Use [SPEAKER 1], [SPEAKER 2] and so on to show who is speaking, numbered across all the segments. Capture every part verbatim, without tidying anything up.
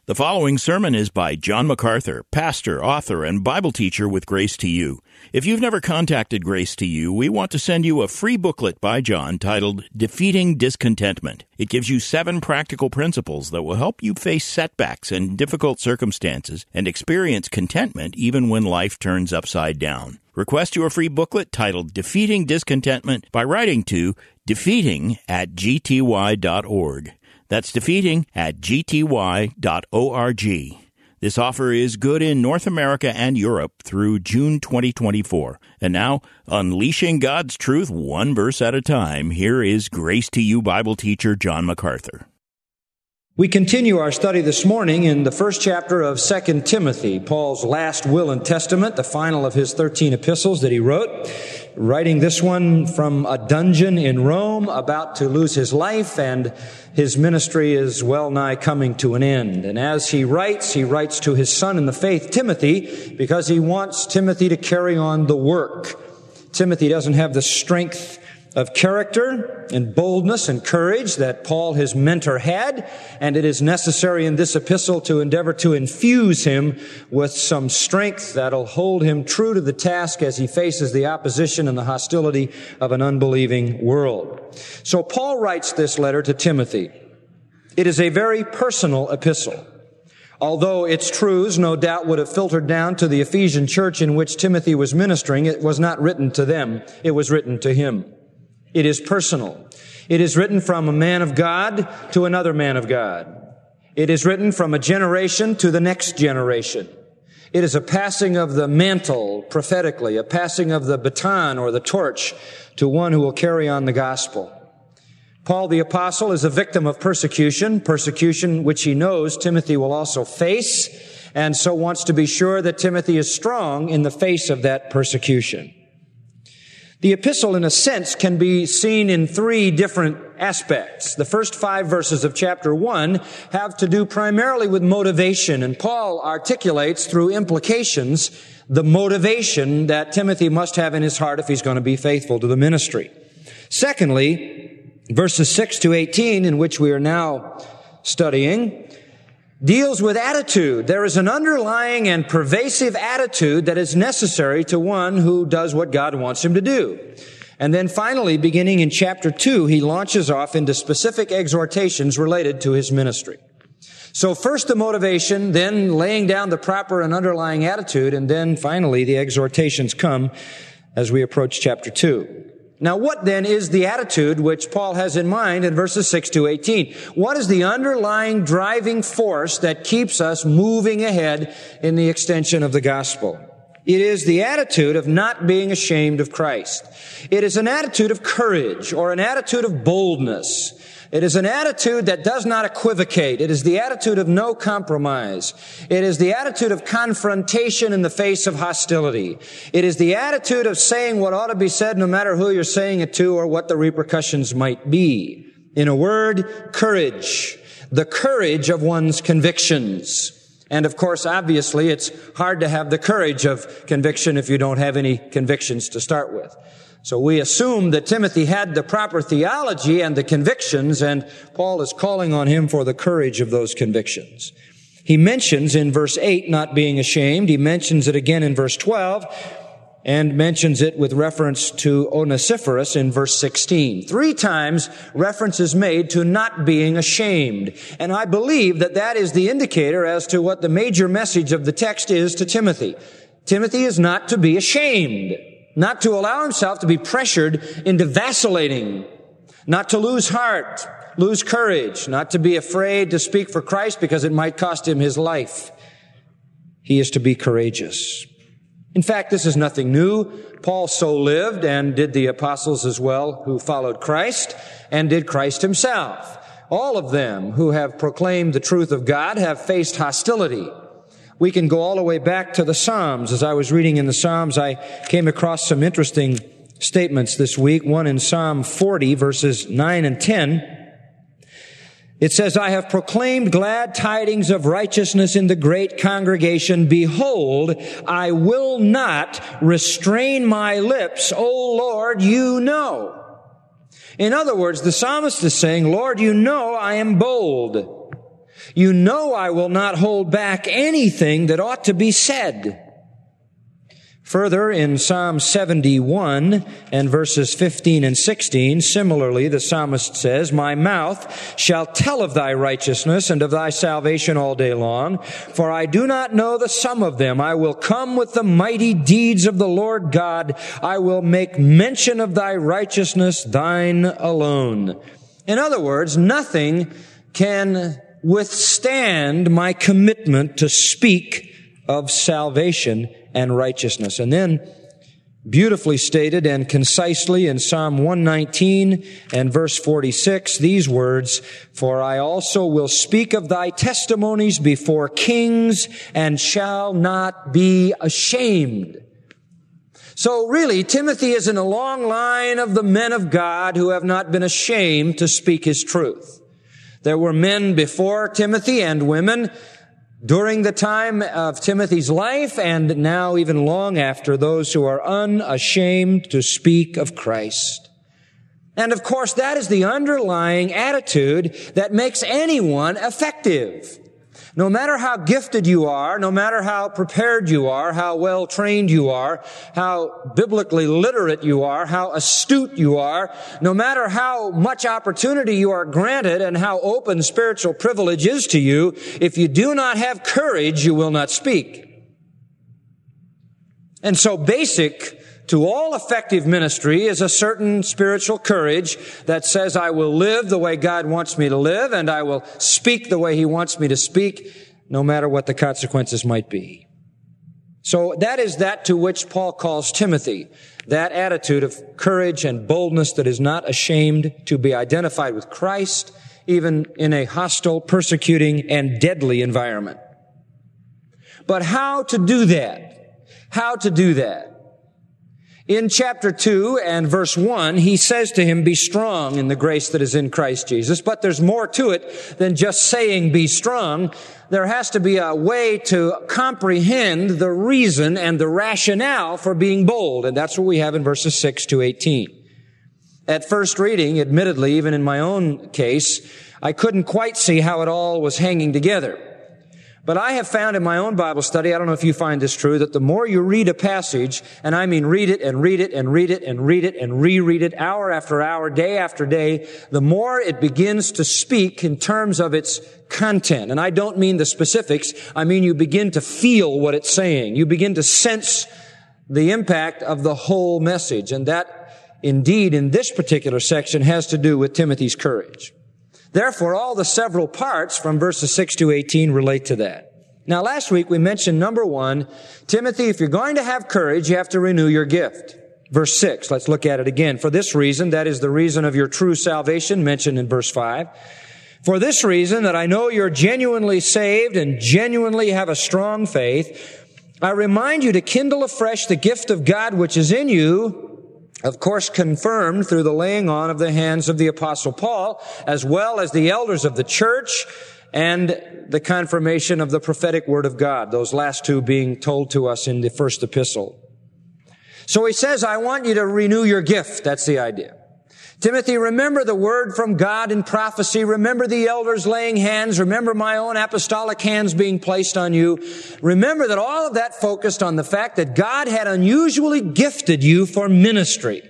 [SPEAKER 1] The following sermon is by John MacArthur, pastor, author, and Bible teacher with Grace to You. If you've never contacted Grace to You, we want to send you a free booklet by John titled Defeating Discontentment. It gives you seven practical principles that will help you face setbacks and difficult circumstances and experience contentment even when life turns upside down. Request your free booklet titled Defeating Discontentment by writing to defeating at g t y dot org. That's defeating at g t y dot org. This offer is good in North America and Europe through June twenty twenty-four. And now, unleashing God's truth one verse at a time, here is Grace to You Bible teacher John MacArthur.
[SPEAKER 2] We continue our study this morning in the first chapter of Second Timothy, Paul's last will and testament, the final of his thirteen epistles that he wrote, writing this one from a dungeon in Rome, about to lose his life, and his ministry is well nigh coming to an end. And as he writes, he writes to his son in the faith, Timothy, because he wants Timothy to carry on the work. Timothy doesn't have the strength of character and boldness and courage that Paul, his mentor, had, and it is necessary in this epistle to endeavor to infuse him with some strength that'll hold him true to the task as he faces the opposition and the hostility of an unbelieving world. So Paul writes this letter to Timothy. It is a very personal epistle. Although its truths no doubt would have filtered down to the Ephesian church in which Timothy was ministering, it was not written to them. It was written to him. It is personal. It is written from a man of God to another man of God. It is written from a generation to the next generation. It is a passing of the mantle prophetically, a passing of the baton or the torch to one who will carry on the gospel. Paul the apostle is a victim of persecution, persecution which he knows Timothy will also face, and so wants to be sure that Timothy is strong in the face of that persecution. The epistle, in a sense, can be seen in three different aspects. The first five verses of chapter one have to do primarily with motivation, and Paul articulates through implications the motivation that Timothy must have in his heart if he's going to be faithful to the ministry. Secondly, verses six to eighteen, in which we are now studying, deals with attitude. There is an underlying and pervasive attitude that is necessary to one who does what God wants him to do. And then finally, beginning in chapter two, he launches off into specific exhortations related to his ministry. So first the motivation, then laying down the proper and underlying attitude, and then finally the exhortations come as we approach chapter two. Now, what then is the attitude which Paul has in mind in verses six to eighteen? What is the underlying driving force that keeps us moving ahead in the extension of the gospel? It is the attitude of not being ashamed of Christ. It is an attitude of courage or an attitude of boldness. It is an attitude that does not equivocate. It is the attitude of no compromise. It is the attitude of confrontation in the face of hostility. It is the attitude of saying what ought to be said no matter who you're saying it to or what the repercussions might be. In a word, courage. The courage of one's convictions. And of course, obviously, it's hard to have the courage of conviction if you don't have any convictions to start with. So we assume that Timothy had the proper theology and the convictions, and Paul is calling on him for the courage of those convictions. He mentions in verse eight not being ashamed. He mentions it again in verse twelve, and mentions it with reference to Onesiphorus in verse sixteen. Three times reference is made to not being ashamed. And I believe that that is the indicator as to what the major message of the text is to Timothy. Timothy is not to be ashamed. Not to allow himself to be pressured into vacillating, not to lose heart, lose courage, not to be afraid to speak for Christ because it might cost him his life. He is to be courageous. In fact, this is nothing new. Paul so lived, and did the apostles as well who followed Christ, and did Christ himself. All of them who have proclaimed the truth of God have faced hostility. We can go all the way back to the Psalms. As I was reading in the Psalms, I came across some interesting statements this week. One in Psalm forty, verses nine and ten. It says, I have proclaimed glad tidings of righteousness in the great congregation. Behold, I will not restrain my lips. O Lord, you know. In other words, the psalmist is saying, Lord, you know I am bold. You know I will not hold back anything that ought to be said. Further, in Psalm seventy-one and verses fifteen and sixteen, similarly, the psalmist says, My mouth shall tell of thy righteousness and of thy salvation all day long, for I do not know the sum of them. I will come with the mighty deeds of the Lord God. I will make mention of thy righteousness, thine alone. In other words, nothing can withstand my commitment to speak of salvation and righteousness. And then, beautifully stated and concisely in Psalm one nineteen and verse forty-six, these words, For I also will speak of thy testimonies before kings and shall not be ashamed. So really, Timothy is in a long line of the men of God who have not been ashamed to speak his truth. There were men before Timothy and women during the time of Timothy's life, and now even long after, those who are unashamed to speak of Christ. And of course, that is the underlying attitude that makes anyone effective. No matter how gifted you are, no matter how prepared you are, how well trained you are, how biblically literate you are, how astute you are, no matter how much opportunity you are granted and how open spiritual privilege is to you, if you do not have courage, you will not speak. And so basic to all effective ministry is a certain spiritual courage that says, I will live the way God wants me to live, and I will speak the way He wants me to speak, no matter what the consequences might be. So that is that to which Paul calls Timothy, that attitude of courage and boldness that is not ashamed to be identified with Christ, even in a hostile, persecuting, and deadly environment. But how to do that? How to do that? In chapter two and verse one, he says to him, be strong in the grace that is in Christ Jesus. But there's more to it than just saying be strong. There has to be a way to comprehend the reason and the rationale for being bold. And that's what we have in verses six to eighteen. At first reading, admittedly, even in my own case, I couldn't quite see how it all was hanging together. But I have found in my own Bible study, I don't know if you find this true, that the more you read a passage, and I mean read it and read it and read it and read it and reread it hour after hour, day after day, the more it begins to speak in terms of its content. And I don't mean the specifics. I mean you begin to feel what it's saying. You begin to sense the impact of the whole message. And that, indeed, in this particular section has to do with Timothy's courage. Therefore, all the several parts from verses six to eighteen relate to that. Now, last week we mentioned, number one, Timothy, if you're going to have courage, you have to renew your gift. Verse six, let's look at it again. For this reason, that is the reason of your true salvation, mentioned in verse five. For this reason, that I know you're genuinely saved and genuinely have a strong faith, I remind you to kindle afresh the gift of God which is in you, of course, confirmed through the laying on of the hands of the Apostle Paul, as well as the elders of the church, and the confirmation of the prophetic word of God, those last two being told to us in the first epistle. So he says, I want you to renew your gift. That's the idea. Timothy, remember the word from God in prophecy. Remember the elders laying hands. Remember my own apostolic hands being placed on you. Remember that all of that focused on the fact that God had unusually gifted you for ministry.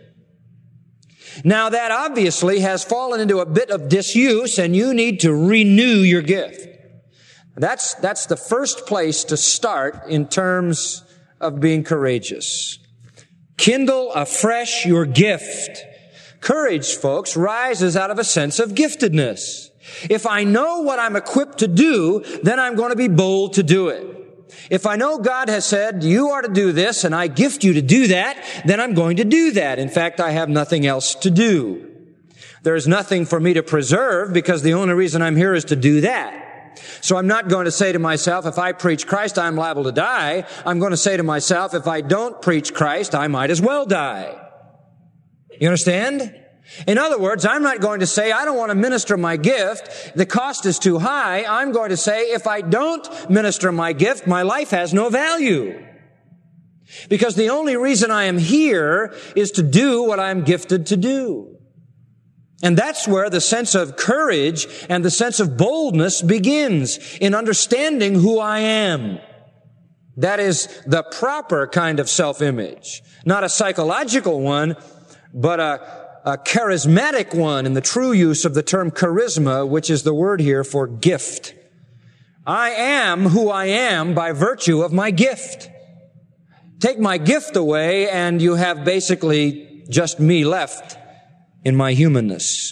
[SPEAKER 2] Now that obviously has fallen into a bit of disuse, and you need to renew your gift. That's, that's the first place to start in terms of being courageous. Kindle afresh your gift. Courage, folks, rises out of a sense of giftedness. If I know what I'm equipped to do, then I'm going to be bold to do it. If I know God has said, you are to do this, and I gift you to do that, then I'm going to do that. In fact, I have nothing else to do. There's nothing for me to preserve, because the only reason I'm here is to do that. So I'm not going to say to myself, if I preach Christ, I'm liable to die. I'm going to say to myself, if I don't preach Christ, I might as well die. You understand? In other words, I'm not going to say, I don't want to minister my gift. The cost is too high. I'm going to say, if I don't minister my gift, my life has no value. Because the only reason I am here is to do what I'm gifted to do. And that's where the sense of courage and the sense of boldness begins, in understanding who I am. That is the proper kind of self-image. Not a psychological one, but a, a charismatic one in the true use of the term charisma, which is the word here for gift. I am who I am by virtue of my gift. Take my gift away and you have basically just me left in my humanness.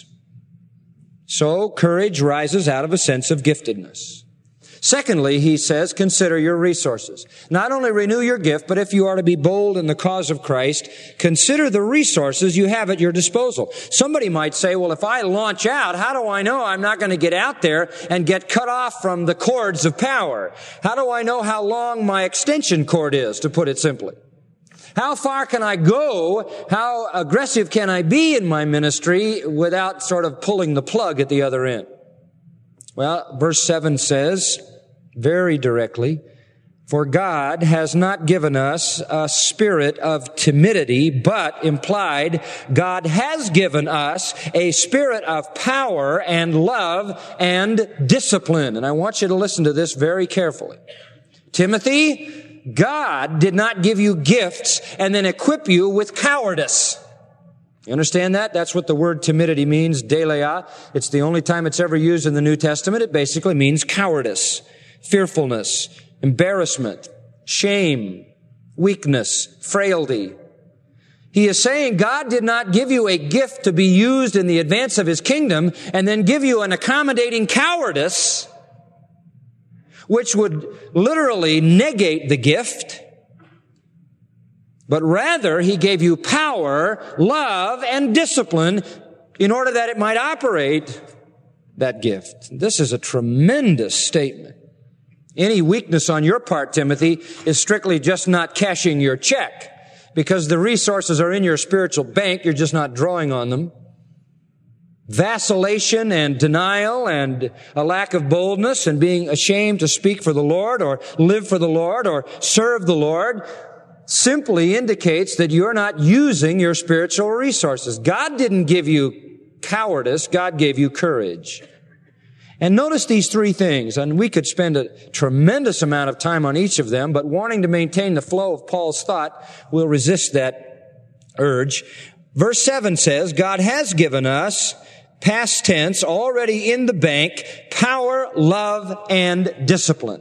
[SPEAKER 2] So courage rises out of a sense of giftedness. Secondly, he says, consider your resources. Not only renew your gift, but if you are to be bold in the cause of Christ, consider the resources you have at your disposal. Somebody might say, well, if I launch out, how do I know I'm not going to get out there and get cut off from the cords of power? How do I know how long my extension cord is, to put it simply? How far can I go? How aggressive can I be in my ministry without sort of pulling the plug at the other end? Well, verse seven says, very directly, for God has not given us a spirit of timidity, but implied, God has given us a spirit of power and love and discipline. And I want you to listen to this very carefully. Timothy, God did not give you gifts and then equip you with cowardice. You understand that? That's what the word timidity means, deleia. It's the only time it's ever used in the New Testament. It basically means cowardice, fearfulness, embarrassment, shame, weakness, frailty. He is saying God did not give you a gift to be used in the advance of His kingdom and then give you an accommodating cowardice, which would literally negate the gift. But rather, He gave you power, love, and discipline in order that it might operate that gift. This is a tremendous statement. Any weakness on your part, Timothy, is strictly just not cashing your check, because the resources are in your spiritual bank, you're just not drawing on them. Vacillation and denial and a lack of boldness and being ashamed to speak for the Lord or live for the Lord or serve the Lord simply indicates that you're not using your spiritual resources. God didn't give you cowardice. God gave you courage. And notice these three things, and we could spend a tremendous amount of time on each of them, but wanting to maintain the flow of Paul's thought, we'll resist that urge. Verse seven says, God has given us, past tense, already in the bank, power, love, and discipline.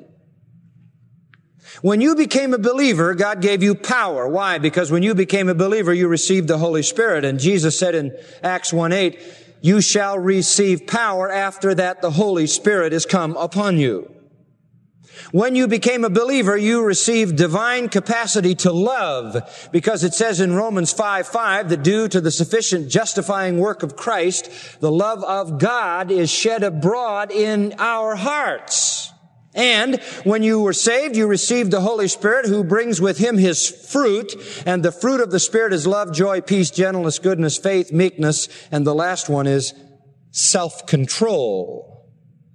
[SPEAKER 2] When you became a believer, God gave you power. Why? Because when you became a believer, you received the Holy Spirit. And Jesus said in Acts one eight, you shall receive power after that the Holy Spirit is come upon you. When you became a believer, you received divine capacity to love, because it says in Romans five five that due to the sufficient justifying work of Christ, the love of God is shed abroad in our hearts. And when you were saved, you received the Holy Spirit, who brings with Him His fruit. And the fruit of the Spirit is love, joy, peace, gentleness, goodness, faith, meekness. And the last one is self-control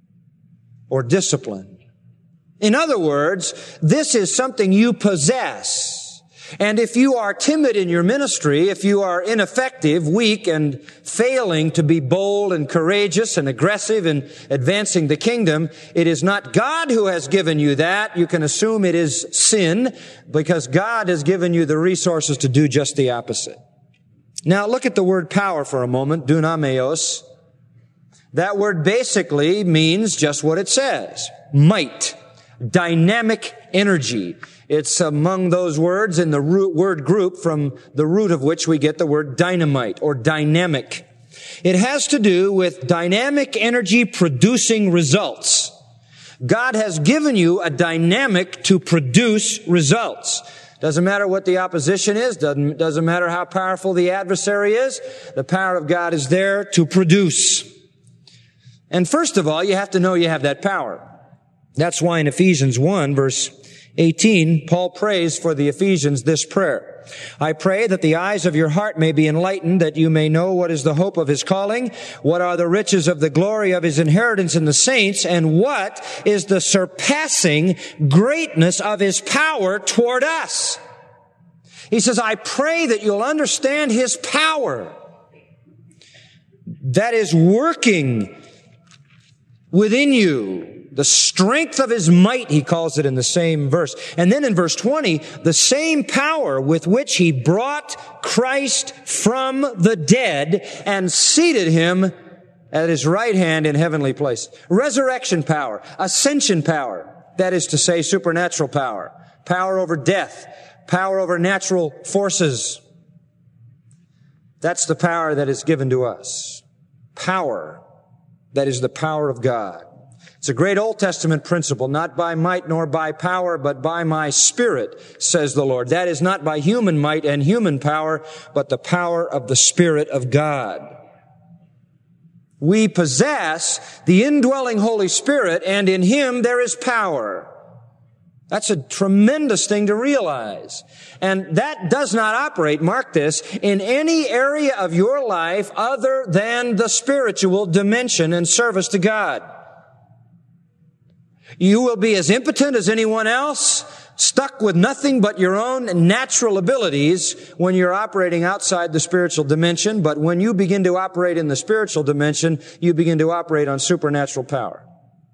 [SPEAKER 2] or discipline. In other words, this is something you possess. And if you are timid in your ministry, if you are ineffective, weak, and failing to be bold and courageous and aggressive in advancing the kingdom, it is not God who has given you that. You can assume it is sin, because God has given you the resources to do just the opposite. Now look at the word power for a moment, dunameos. That word basically means just what it says, might, dynamic energy. It's among those words in the root word group from the root of which we get the word dynamite or dynamic. It has to do with dynamic energy producing results. God has given you a dynamic to produce results. Doesn't matter what the opposition is. Doesn't, doesn't matter how powerful the adversary is. The power of God is there to produce. And first of all, you have to know you have that power. That's why in Ephesians one, verse eighteen, Paul prays for the Ephesians this prayer. I pray that the eyes of your heart may be enlightened, that you may know what is the hope of His calling, what are the riches of the glory of His inheritance in the saints, and what is the surpassing greatness of His power toward us. He says, I pray that you'll understand His power. that is working within you. The strength of His might, he calls it in the same verse. And then in verse twenty, the same power with which He brought Christ from the dead and seated Him at His right hand in heavenly places. Resurrection power, ascension power, that is to say supernatural power, power over death, power over natural forces. That's the power that is given to us. Power. That is the power of God. It's a great Old Testament principle, not by might nor by power, but by my Spirit, says the Lord. That is not by human might and human power, but the power of the Spirit of God. We possess the indwelling Holy Spirit, and in Him there is power. That's a tremendous thing to realize. And that does not operate, mark this, in any area of your life other than the spiritual dimension and service to God. You will be as impotent as anyone else, stuck with nothing but your own natural abilities when you're operating outside the spiritual dimension. But when you begin to operate in the spiritual dimension, you begin to operate on supernatural power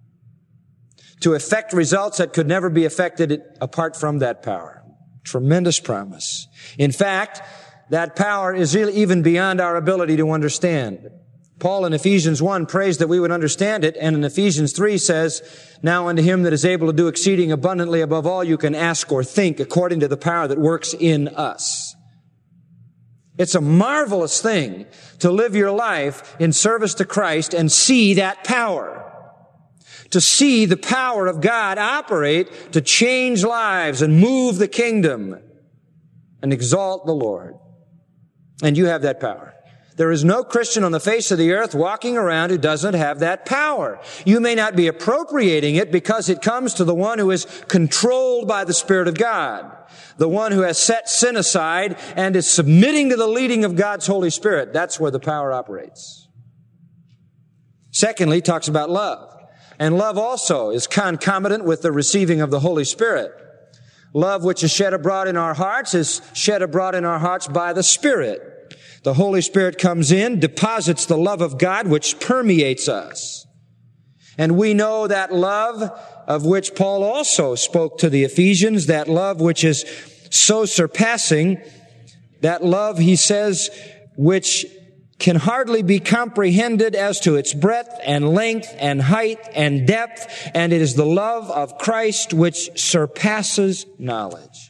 [SPEAKER 2] to effect results that could never be effected apart from that power. Tremendous promise. In fact, that power is even beyond our ability to understand. Paul in Ephesians one prays that we would understand it, and in Ephesians three says, now unto Him that is able to do exceeding abundantly above all you can ask or think, according to the power that works in us. It's a marvelous thing to live your life in service to Christ and see that power. To see the power of God operate to change lives and move the kingdom and exalt the Lord. And you have that power. There is no Christian on the face of the earth walking around who doesn't have that power. You may not be appropriating it because it comes to the one who is controlled by the Spirit of God, the one who has set sin aside and is submitting to the leading of God's Holy Spirit. That's where the power operates. Secondly, he talks about love. And love also is concomitant with the receiving of the Holy Spirit. Love which is shed abroad in our hearts is shed abroad in our hearts by the Spirit. The Holy Spirit comes in, deposits the love of God which permeates us. And we know that love of which Paul also spoke to the Ephesians, that love which is so surpassing, that love, he says, which can hardly be comprehended as to its breadth and length and height and depth, and it is the love of Christ which surpasses knowledge.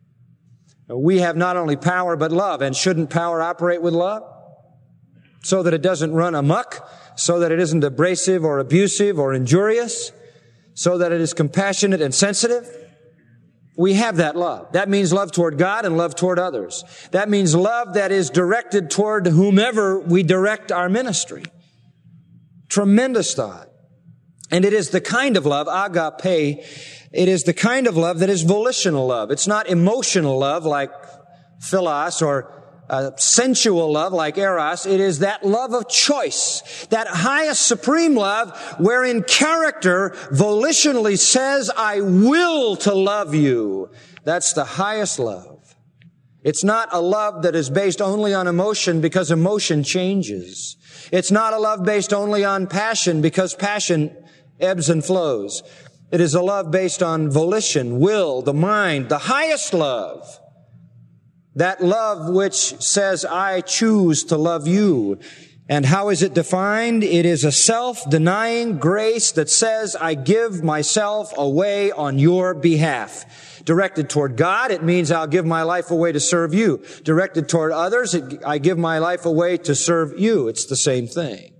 [SPEAKER 2] We have not only power but love, and shouldn't power operate with love? So that it doesn't run amok, so that it isn't abrasive or abusive or injurious, so that it is compassionate and sensitive. We have that love. That means love toward God and love toward others. That means love that is directed toward whomever we direct our ministry. Tremendous thought. And it is the kind of love, agape, it is the kind of love that is volitional love. It's not emotional love like philos or uh, sensual love like eros. It is that love of choice, that highest supreme love wherein character volitionally says, I will to love you. That's the highest love. It's not a love that is based only on emotion because emotion changes. It's not a love based only on passion because passion ebbs and flows. It is a love based on volition, will, the mind, the highest love. That love which says, I choose to love you. And how is it defined? It is a self-denying grace that says, I give myself away on your behalf. Directed toward God, it means I'll give my life away to serve you. Directed toward others, it, I give my life away to serve you. It's the same thing.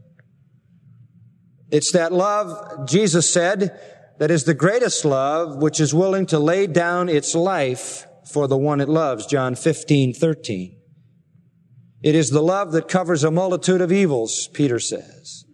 [SPEAKER 2] It's that love, Jesus said, that is the greatest love, which is willing to lay down its life for the one it loves, John fifteen thirteen. It is the love that covers a multitude of evils, Peter says.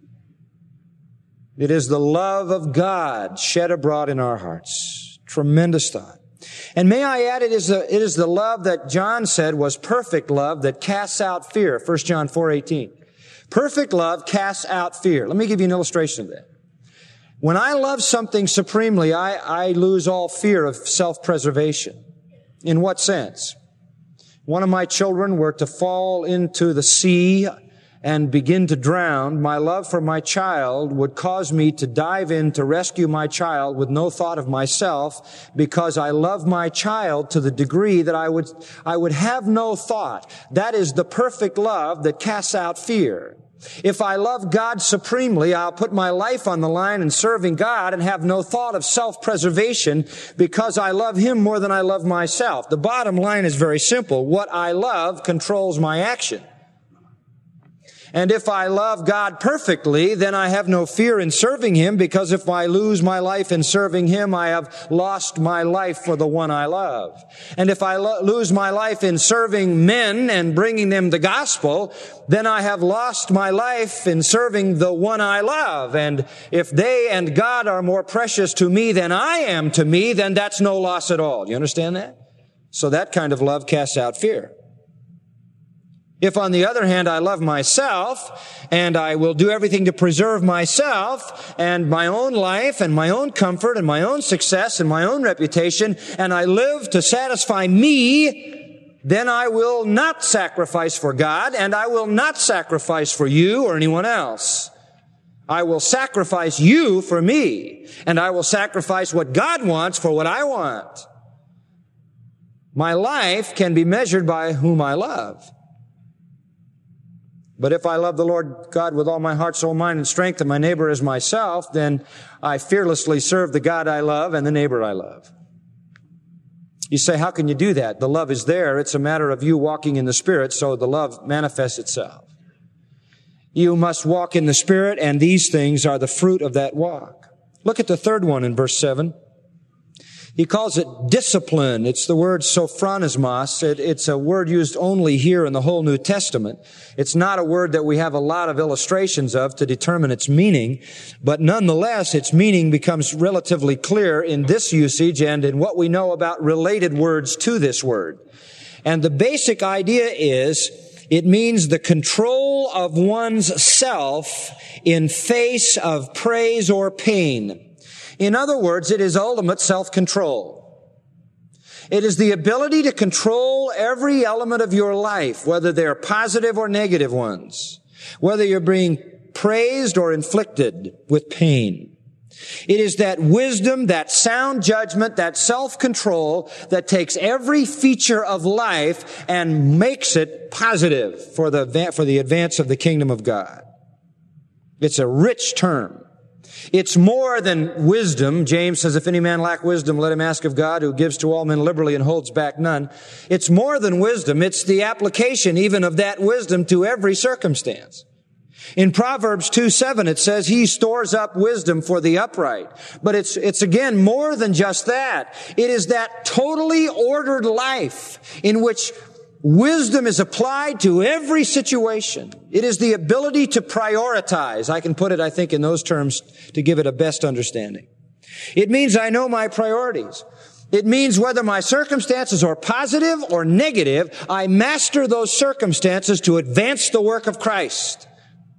[SPEAKER 2] It is the love of God shed abroad in our hearts. Tremendous thought. And may I add, it is the, it is the love that John said was perfect love that casts out fear, First John four eighteen. Perfect love casts out fear. Let me give you an illustration of that. When I love something supremely, I, I lose all fear of self-preservation. In what sense? One of my children were to fall into the sea and begin to drown, my love for my child would cause me to dive in to rescue my child with no thought of myself, because I love my child to the degree that I would, I would have no thought. That is the perfect love that casts out fear. If I love God supremely, I'll put my life on the line in serving God and have no thought of self-preservation, because I love Him more than I love myself. The bottom line is very simple. What I love controls my action. And if I love God perfectly, then I have no fear in serving Him, because if I lose my life in serving Him, I have lost my life for the one I love. And if I lo- lose my life in serving men and bringing them the gospel, then I have lost my life in serving the one I love. And if they and God are more precious to me than I am to me, then that's no loss at all. You understand that? So that kind of love casts out fear. If, on the other hand, I love myself, and I will do everything to preserve myself and my own life and my own comfort and my own success and my own reputation, and I live to satisfy me, then I will not sacrifice for God, and I will not sacrifice for you or anyone else. I will sacrifice you for me, and I will sacrifice what God wants for what I want. My life can be measured by whom I love. But if I love the Lord God with all my heart, soul, mind, and strength, and my neighbor as myself, then I fearlessly serve the God I love and the neighbor I love. You say, how can you do that? The love is there. It's a matter of you walking in the Spirit, so the love manifests itself. You must walk in the Spirit, and these things are the fruit of that walk. Look at the third one in verse seven. He calls it discipline. It's the word sophronismos. It, it's a word used only here in the whole New Testament. It's not a word that we have a lot of illustrations of to determine its meaning, but nonetheless, its meaning becomes relatively clear in this usage and in what we know about related words to this word. And the basic idea is, it means the control of one's self in face of praise or pain. In other words, it is ultimate self-control. It is the ability to control every element of your life, whether they're positive or negative ones, whether you're being praised or inflicted with pain. It is that wisdom, that sound judgment, that self-control that takes every feature of life and makes it positive for the, for the advance of the kingdom of God. It's a rich term. It's more than wisdom. James says, if any man lack wisdom, let him ask of God, who gives to all men liberally and holds back none. It's more than wisdom. It's the application even of that wisdom to every circumstance. In Proverbs two seven, it says, he stores up wisdom for the upright. But it's, it's again more than just that. It is that totally ordered life in which wisdom is applied to every situation. It is the ability to prioritize. I can put it, I think, in those terms to give it a best understanding. It means I know my priorities. It means whether my circumstances are positive or negative, I master those circumstances to advance the work of Christ.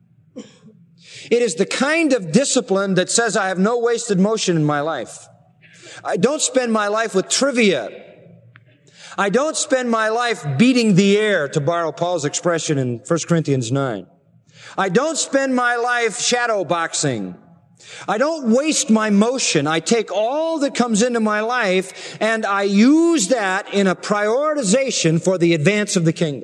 [SPEAKER 2] It is the kind of discipline that says I have no wasted motion in my life. I don't spend my life with trivia. I don't spend my life beating the air, to borrow Paul's expression in First Corinthians nine. I don't spend my life shadow boxing. I don't waste my motion. I take all that comes into my life and I use that in a prioritization for the advance of the kingdom.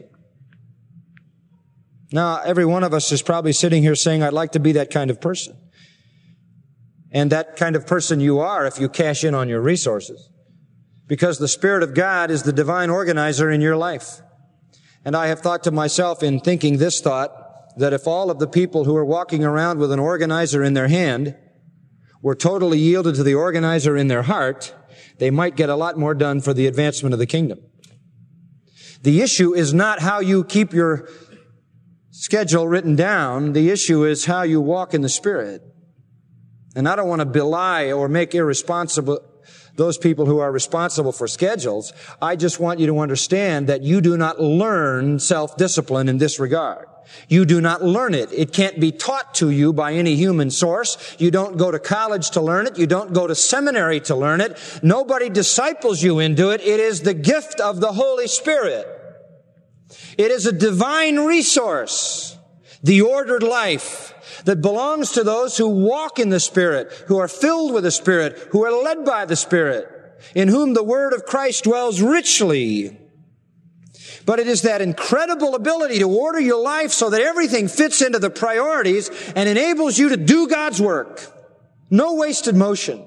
[SPEAKER 2] Now, every one of us is probably sitting here saying, I'd like to be that kind of person. And that kind of person you are if you cash in on your resources. Because the Spirit of God is the divine organizer in your life. And I have thought to myself in thinking this thought, that if all of the people who are walking around with an organizer in their hand were totally yielded to the organizer in their heart, they might get a lot more done for the advancement of the kingdom. The issue is not how you keep your schedule written down. The issue is how you walk in the Spirit. And I don't want to belie or make irresponsible those people who are responsible for schedules. I just want you to understand that you do not learn self-discipline in this regard. You do not learn it. It can't be taught to you by any human source. You don't go to college to learn it. You don't go to seminary to learn it. Nobody disciples you into it. It is the gift of the Holy Spirit. It is a divine resource the ordered life that belongs to those who walk in the Spirit, who are filled with the Spirit, who are led by the Spirit, in whom the word of Christ dwells richly. But it is that incredible ability to order your life so that everything fits into the priorities and enables you to do God's work. No wasted motion.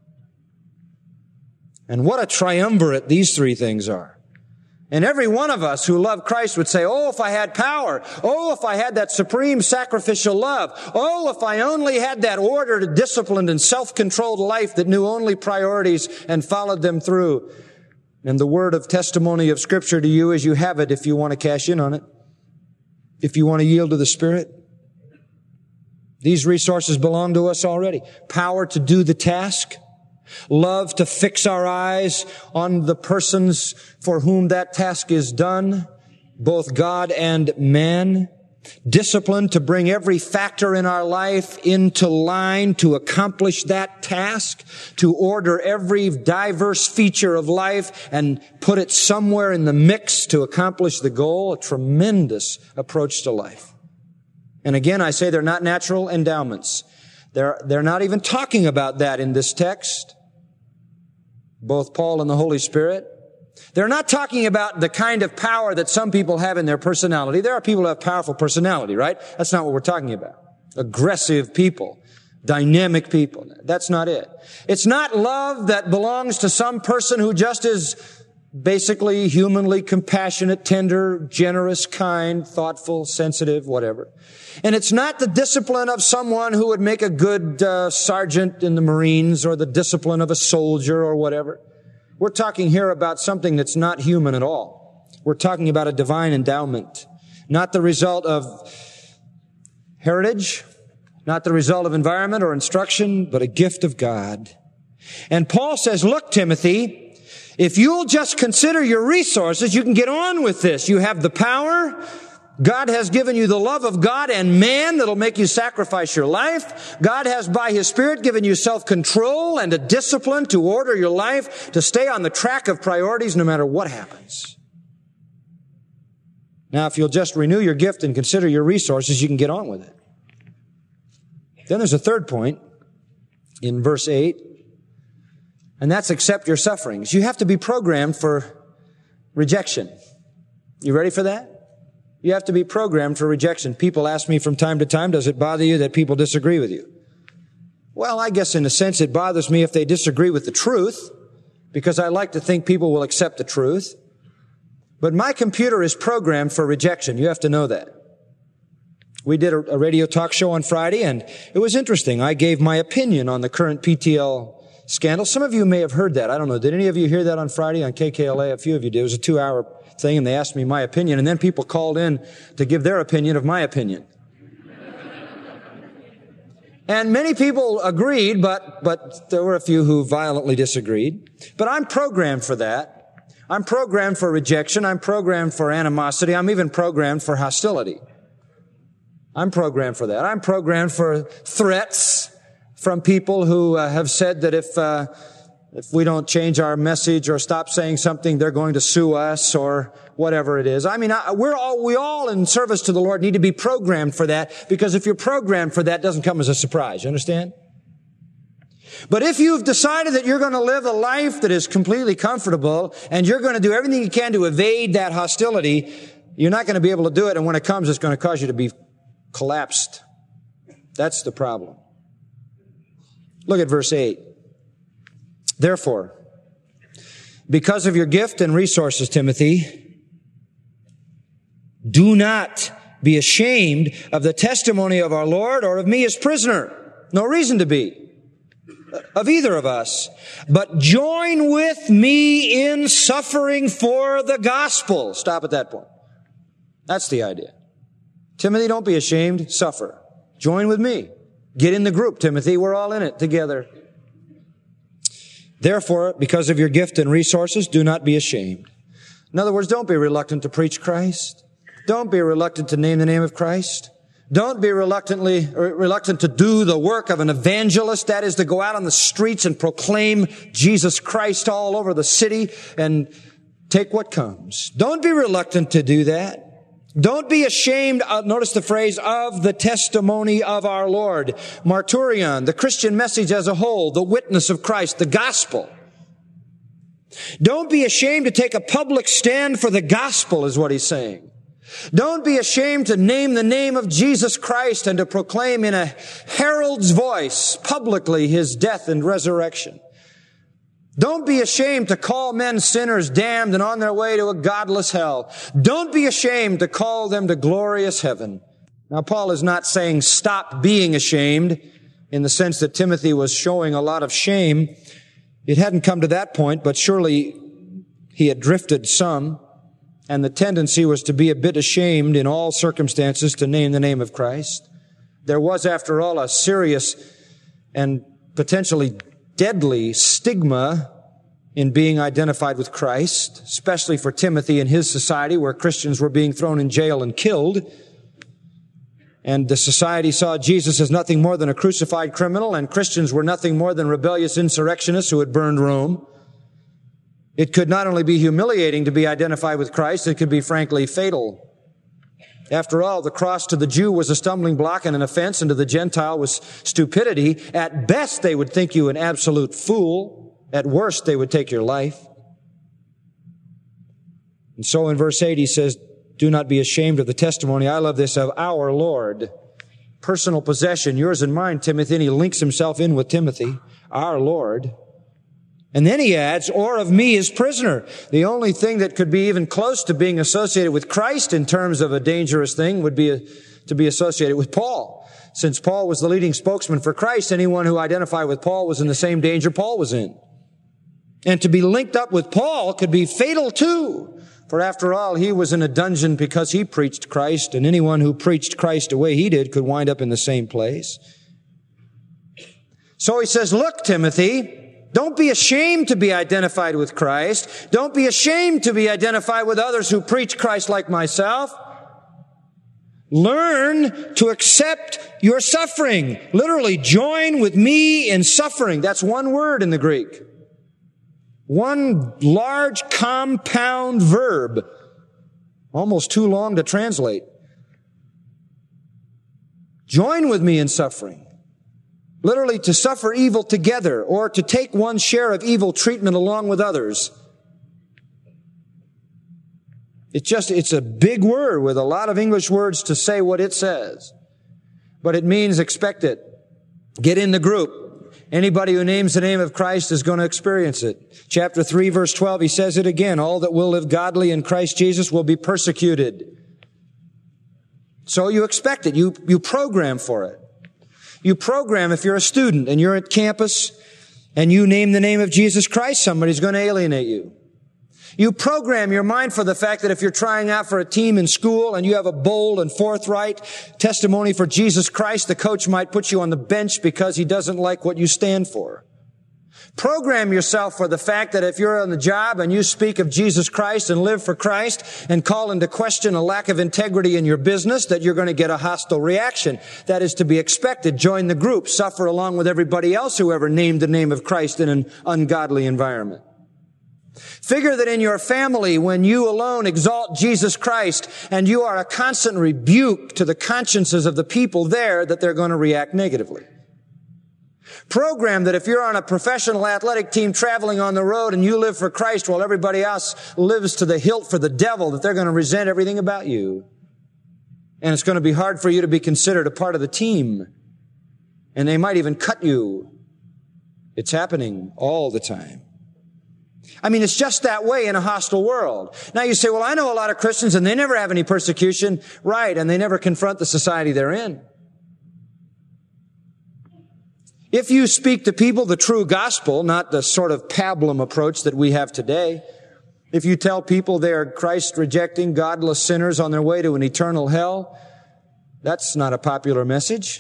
[SPEAKER 2] And what a triumvirate these three things are. And every one of us who love Christ would say, oh, if I had power. Oh, if I had that supreme sacrificial love. Oh, if I only had that ordered, disciplined, and self-controlled life that knew only priorities and followed them through. And the word of testimony of Scripture to you is you have it if you want to cash in on it. If you want to yield to the Spirit. These resources belong to us already. Power to do the task. Love to fix our eyes on the persons for whom that task is done, both God and man. Discipline to bring every factor in our life into line to accomplish that task, to order every diverse feature of life and put it somewhere in the mix to accomplish the goal. A tremendous approach to life. And again, I say they're not natural endowments. They're, they're not even talking about that in this text. Both Paul and the Holy Spirit. They're not talking about the kind of power that some people have in their personality. There are people who have powerful personality, right? That's not what we're talking about. Aggressive people. Dynamic people. That's not it. It's not love that belongs to some person who just is basically humanly compassionate, tender, generous, kind, thoughtful, sensitive, whatever. And it's not the discipline of someone who would make a good uh, sergeant in the Marines or the discipline of a soldier or whatever. We're talking here about something that's not human at all. We're talking about a divine endowment, not the result of heritage, not the result of environment or instruction, but a gift of God. And Paul says, look, Timothy, if you'll just consider your resources, you can get on with this. You have the power. God has given you the love of God and man that'll make you sacrifice your life. God has, by His Spirit, given you self-control and a discipline to order your life, to stay on the track of priorities no matter what happens. Now, if you'll just renew your gift and consider your resources, you can get on with it. Then there's a third point in verse eight, and that's accept your sufferings. You have to be programmed for rejection. You ready for that? You have to be programmed for rejection. People ask me from time to time, does it bother you that people disagree with you? Well, I guess in a sense it bothers me if they disagree with the truth, because I like to think people will accept the truth. But my computer is programmed for rejection. You have to know that. We did a, a radio talk show on Friday, and it was interesting. I gave my opinion on the current P T L scandal. Some of you may have heard that. I don't know. Did any of you hear that on Friday on K K L A? A few of you did. It was a two-hour thing, and they asked me my opinion, and then people called in to give their opinion of my opinion. And many people agreed, but, but there were a few who violently disagreed. But I'm programmed for that. I'm programmed for rejection. I'm programmed for animosity. I'm even programmed for hostility. I'm programmed for that. I'm programmed for threats from people who uh, have said that if, uh, If we don't change our message or stop saying something, they're going to sue us or whatever it is. I mean, I, we're all, we all in service to the Lord need to be programmed for that, because if you're programmed for that, it doesn't come as a surprise. You understand? But if you've decided that you're going to live a life that is completely comfortable and you're going to do everything you can to evade that hostility, you're not going to be able to do it. And when it comes, it's going to cause you to be collapsed. That's the problem. Look at verse eight. Therefore, because of your gift and resources, Timothy, do not be ashamed of the testimony of our Lord or of me as prisoner. No reason to be. Of either of us. But join with me in suffering for the gospel. Stop at that point. That's the idea. Timothy, don't be ashamed. Suffer. Join with me. Get in the group, Timothy. We're all in it together. Therefore, because of your gift and resources, do not be ashamed. In other words, don't be reluctant to preach Christ. Don't be reluctant to name the name of Christ. Don't be reluctantly, or reluctant to do the work of an evangelist. That is to go out on the streets and proclaim Jesus Christ all over the city and take what comes. Don't be reluctant to do that. Don't be ashamed, uh, notice the phrase, of the testimony of our Lord. Marturion, the Christian message as a whole, the witness of Christ, the gospel. Don't be ashamed to take a public stand for the gospel, is what he's saying. Don't be ashamed to name the name of Jesus Christ and to proclaim in a herald's voice publicly his death and resurrection. Don't be ashamed to call men sinners damned and on their way to a godless hell. Don't be ashamed to call them to glorious heaven. Now, Paul is not saying stop being ashamed in the sense that Timothy was showing a lot of shame. It hadn't come to that point, but surely he had drifted some, and the tendency was to be a bit ashamed in all circumstances to name the name of Christ. There was, after all, a serious and potentially deadly stigma in being identified with Christ, especially for Timothy and his society where Christians were being thrown in jail and killed. And the society saw Jesus as nothing more than a crucified criminal, and Christians were nothing more than rebellious insurrectionists who had burned Rome. It could not only be humiliating to be identified with Christ, it could be frankly fatal. After all, the cross to the Jew was a stumbling block and an offense, and to the Gentile was stupidity. At best, they would think you an absolute fool. At worst, they would take your life. And so in verse eight, he says, do not be ashamed of the testimony, I love this, of our Lord. Personal possession, yours and mine, Timothy. And he links himself in with Timothy, our Lord. And then he adds, or of me as prisoner. The only thing that could be even close to being associated with Christ in terms of a dangerous thing would be a, to be associated with Paul. Since Paul was the leading spokesman for Christ, anyone who identified with Paul was in the same danger Paul was in. And to be linked up with Paul could be fatal too. For after all, he was in a dungeon because he preached Christ, and anyone who preached Christ the way he did could wind up in the same place. So he says, look, Timothy, don't be ashamed to be identified with Christ. Don't be ashamed to be identified with others who preach Christ like myself. Learn to accept your suffering. Literally, join with me in suffering. That's one word in the Greek. One large compound verb, almost too long to translate. Join with me in suffering. Literally, to suffer evil together, or to take one share of evil treatment along with others. It's just, it's a big word with a lot of English words to say what it says. But it means expect it. Get in the group. Anybody who names the name of Christ is going to experience it. Chapter three, verse twelve, he says it again. All that will live godly in Christ Jesus will be persecuted. So you expect it. You, you program for it. You program if you're a student and you're at campus and you name the name of Jesus Christ, somebody's going to alienate you. You program your mind for the fact that if you're trying out for a team in school and you have a bold and forthright testimony for Jesus Christ, the coach might put you on the bench because he doesn't like what you stand for. Program yourself for the fact that if you're on the job and you speak of Jesus Christ and live for Christ and call into question a lack of integrity in your business, that you're going to get a hostile reaction. That is to be expected. Join the group. Suffer along with everybody else who ever named the name of Christ in an ungodly environment. Figure that in your family, when you alone exalt Jesus Christ and you are a constant rebuke to the consciences of the people there, that they're going to react negatively. Program that if you're on a professional athletic team traveling on the road and you live for Christ while everybody else lives to the hilt for the devil, that they're going to resent everything about you. And it's going to be hard for you to be considered a part of the team. And they might even cut you. It's happening all the time. I mean, it's just that way in a hostile world. Now you say, well, I know a lot of Christians and they never have any persecution. Right, and they never confront the society they're in. If you speak to people the true gospel, not the sort of pablum approach that we have today, if you tell people they are Christ-rejecting, godless sinners on their way to an eternal hell, that's not a popular message.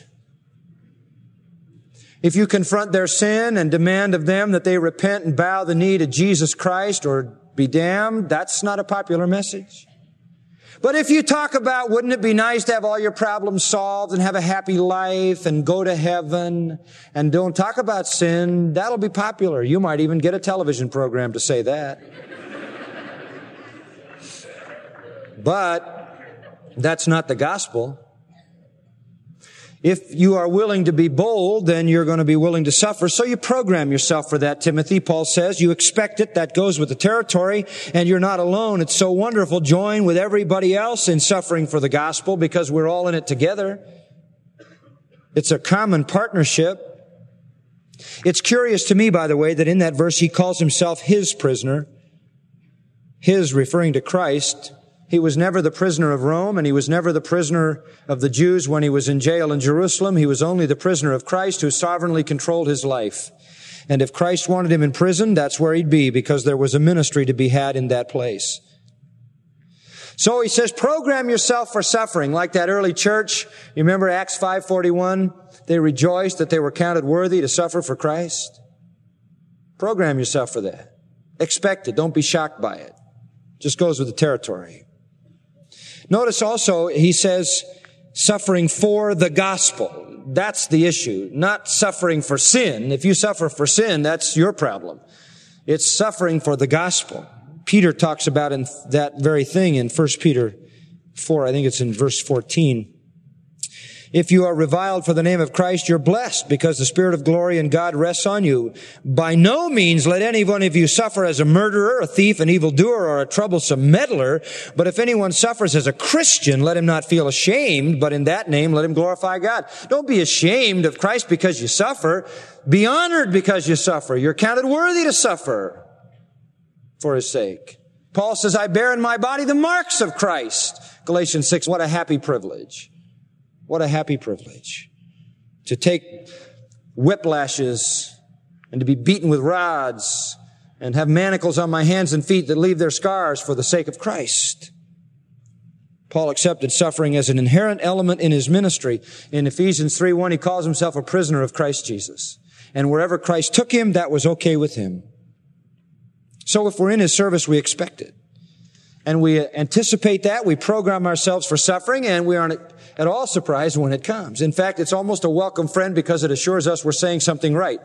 [SPEAKER 2] If you confront their sin and demand of them that they repent and bow the knee to Jesus Christ or be damned, that's not a popular message. But if you talk about, wouldn't it be nice to have all your problems solved and have a happy life and go to heaven, and don't talk about sin, that'll be popular. You might even get a television program to say that. But That's not the gospel. If you are willing to be bold, then you're going to be willing to suffer. So you program yourself for that, Timothy. Paul says you expect it. That goes with the territory. And you're not alone. It's so wonderful. Join with everybody else in suffering for the gospel because we're all in it together. It's a common partnership. It's curious to me, by the way, that in that verse he calls himself his prisoner. His referring to Christ. He was never the prisoner of Rome, and he was never the prisoner of the Jews when he was in jail in Jerusalem. He was only the prisoner of Christ who sovereignly controlled his life. And if Christ wanted him in prison, that's where he'd be, because there was a ministry to be had in that place. So he says, program yourself for suffering, like that early church. You remember Acts five forty-one? They rejoiced that they were counted worthy to suffer for Christ. Program yourself for that. Expect it. Don't be shocked by it. Just goes with the territory. Notice also, he says, suffering for the gospel. That's the issue. Not suffering for sin. If you suffer for sin, that's your problem. It's suffering for the gospel. Peter talks about in that very thing in First Peter four. I think it's in verse fourteen. If you are reviled for the name of Christ, you're blessed because the Spirit of glory and God rests on you. By no means let any one of you suffer as a murderer, a thief, an evildoer, or a troublesome meddler. But if anyone suffers as a Christian, let him not feel ashamed, but in that name let him glorify God. Don't be ashamed of Christ because you suffer. Be honored because you suffer. You're counted worthy to suffer for his sake. Paul says, I bear in my body the marks of Christ. Galatians six, what a happy privilege. What a happy privilege to take whiplashes and to be beaten with rods and have manacles on my hands and feet that leave their scars for the sake of Christ. Paul accepted suffering as an inherent element in his ministry. In Ephesians three one, he calls himself a prisoner of Christ Jesus. And wherever Christ took him, that was okay with him. So if we're in his service, we expect it. And we anticipate that. We program ourselves for suffering, and we aren't at all surprised when it comes. In fact, it's almost a welcome friend because it assures us we're saying something right.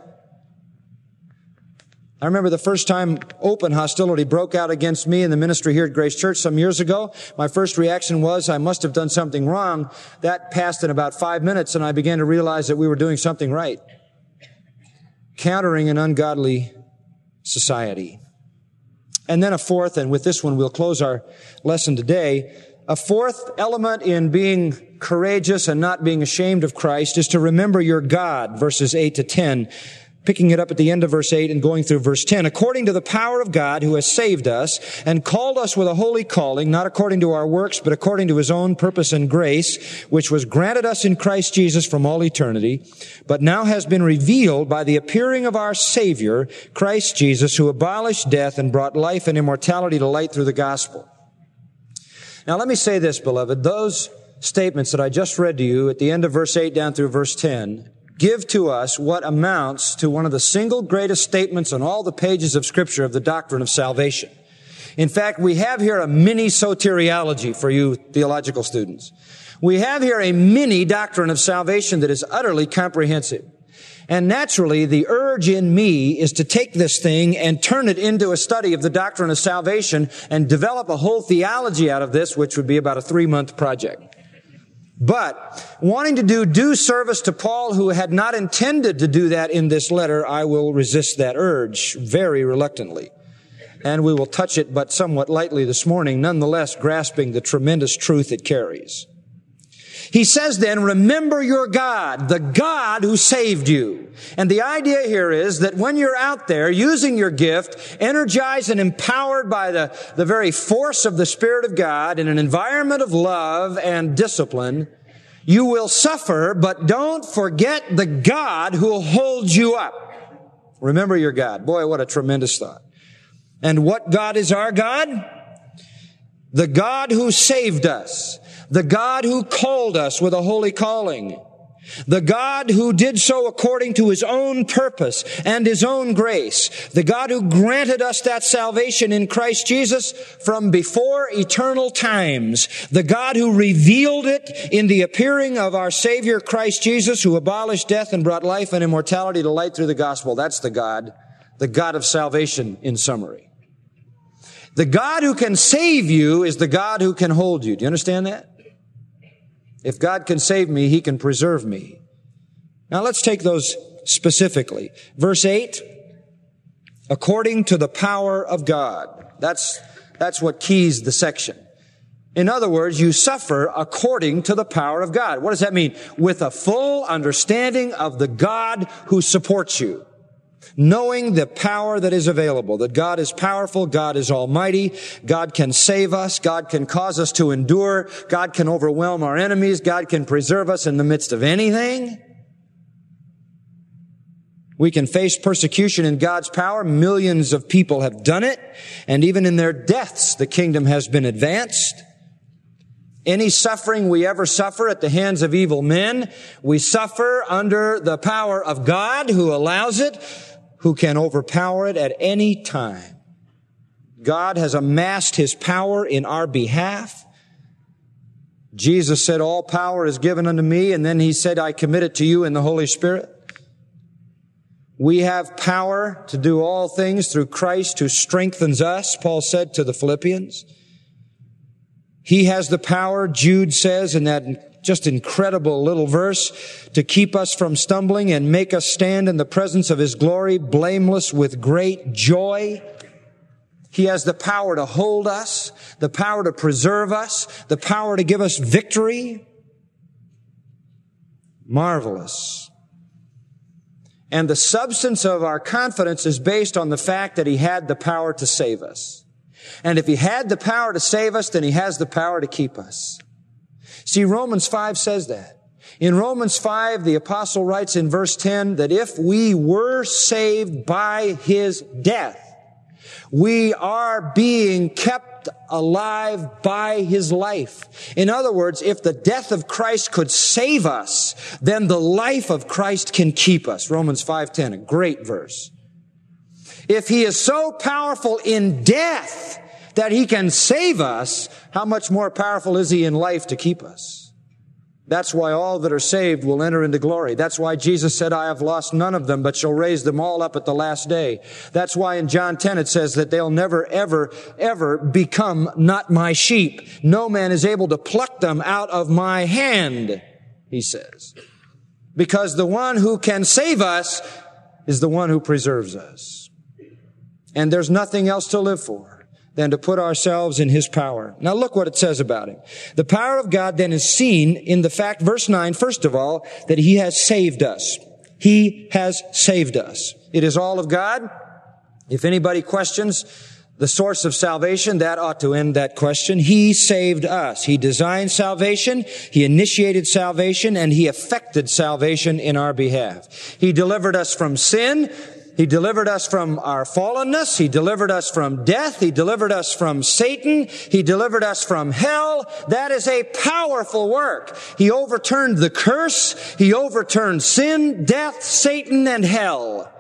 [SPEAKER 2] I remember the first time open hostility broke out against me in the ministry here at Grace Church some years ago. My first reaction was, I must have done something wrong. That passed in about five minutes, and I began to realize that we were doing something right. Countering an ungodly society. And then a fourth, and with this one we'll close our lesson today, a fourth element in being courageous and not being ashamed of Christ is to remember your God, verses eight to ten. Picking it up at the end of verse eight and going through verse ten. According to the power of God who has saved us and called us with a holy calling, not according to our works, but according to his own purpose and grace, which was granted us in Christ Jesus from all eternity, but now has been revealed by the appearing of our Savior, Christ Jesus, who abolished death and brought life and immortality to light through the gospel. Now let me say this, beloved. Those statements that I just read to you at the end of verse eight down through verse ten give to us what amounts to one of the single greatest statements on all the pages of Scripture of the doctrine of salvation. In fact, we have here a mini soteriology for you theological students. We have here a mini doctrine of salvation that is utterly comprehensive. And naturally, the urge in me is to take this thing and turn it into a study of the doctrine of salvation and develop a whole theology out of this, which would be about a three-month project. But wanting to do due service to Paul, who had not intended to do that in this letter, I will resist that urge very reluctantly. And we will touch it but somewhat lightly this morning, nonetheless grasping the tremendous truth it carries. He says then, remember your God, the God who saved you. And the idea here is that when you're out there using your gift, energized and empowered by the, the very force of the Spirit of God in an environment of love and discipline, you will suffer, but don't forget the God who will hold you up. Remember your God. Boy, what a tremendous thought. And what God is our God? The God who saved us. The God who called us with a holy calling. The God who did so according to his own purpose and his own grace. The God who granted us that salvation in Christ Jesus from before eternal times. The God who revealed it in the appearing of our Savior Christ Jesus, who abolished death and brought life and immortality to light through the gospel. That's the God, the God of salvation in summary. The God who can save you is the God who can hold you. Do you understand that? If God can save me, He can preserve me. Now let's take those specifically. Verse eight, according to the power of God. That's, that's what keys the section. In other words, you suffer according to the power of God. What does that mean? With a full understanding of the God who supports you. Knowing the power that is available, that God is powerful, God is almighty, God can save us, God can cause us to endure, God can overwhelm our enemies, God can preserve us in the midst of anything. We can face persecution in God's power. Millions of people have done it, and even in their deaths, the kingdom has been advanced. Any suffering we ever suffer at the hands of evil men, we suffer under the power of God who allows it, who can overpower it at any time. God has amassed His power in our behalf. Jesus said, all power is given unto me, and then He said, I commit it to you in the Holy Spirit. We have power to do all things through Christ who strengthens us, Paul said to the Philippians. He has the power, Jude says in that just incredible little verse, to keep us from stumbling and make us stand in the presence of His glory, blameless with great joy. He has the power to hold us, the power to preserve us, the power to give us victory. Marvelous. And the substance of our confidence is based on the fact that He had the power to save us. And if He had the power to save us, then He has the power to keep us. See, Romans five says that. In Romans five, the apostle writes in verse ten that if we were saved by His death, we are being kept alive by His life. In other words, if the death of Christ could save us, then the life of Christ can keep us. Romans five ten, a great verse. If He is so powerful in death that He can save us, how much more powerful is He in life to keep us? That's why all that are saved will enter into glory. That's why Jesus said, I have lost none of them, but shall raise them all up at the last day. That's why in John ten it says that they'll never, ever, ever become not my sheep. No man is able to pluck them out of my hand, He says. Because the one who can save us is the one who preserves us. And there's nothing else to live for than to put ourselves in His power. Now look what it says about Him. The power of God then is seen in the fact, verse nine, first of all, that He has saved us. He has saved us. It is all of God. If anybody questions the source of salvation, that ought to end that question. He saved us. He designed salvation, He initiated salvation, and He effected salvation in our behalf. He delivered us from sin. He delivered us from our fallenness. He delivered us from death. He delivered us from Satan. He delivered us from hell. That is a powerful work. He overturned the curse. He overturned sin, death, Satan, and hell.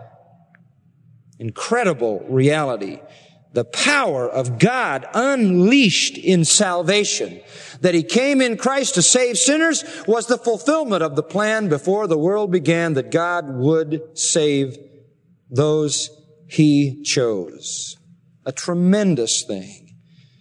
[SPEAKER 2] Incredible reality. The power of God unleashed in salvation. That He came in Christ to save sinners was the fulfillment of the plan before the world began, that God would save those He chose. A tremendous thing.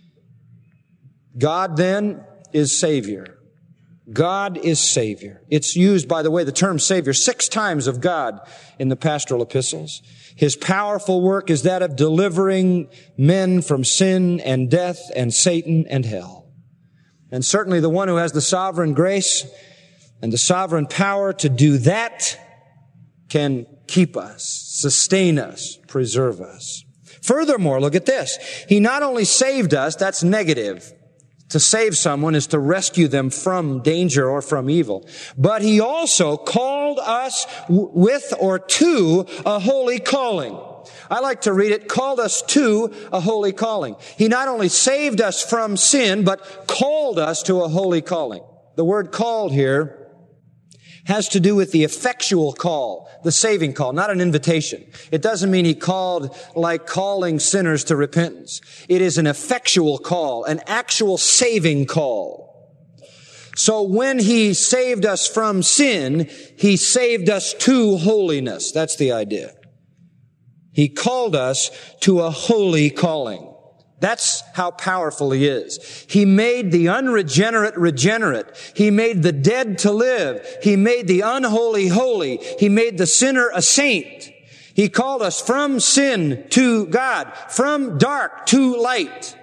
[SPEAKER 2] God then is Savior. God is Savior. It's used, by the way, the term Savior six times of God in the pastoral epistles. His powerful work is that of delivering men from sin and death and Satan and hell. And certainly the one who has the sovereign grace and the sovereign power to do that can keep us, sustain us, preserve us. Furthermore, look at this. He not only saved us, that's negative. To save someone is to rescue them from danger or from evil. But He also called us with or to a holy calling. I like to read it, called us to a holy calling. He not only saved us from sin, but called us to a holy calling. The word called here has to do with the effectual call, the saving call, not an invitation. It doesn't mean He called like calling sinners to repentance. It is an effectual call, an actual saving call. So when He saved us from sin, He saved us to holiness. That's the idea. He called us to a holy calling. That's how powerful He is. He made the unregenerate regenerate. He made the dead to live. He made the unholy holy. He made the sinner a saint. He called us from sin to God, from dark to light.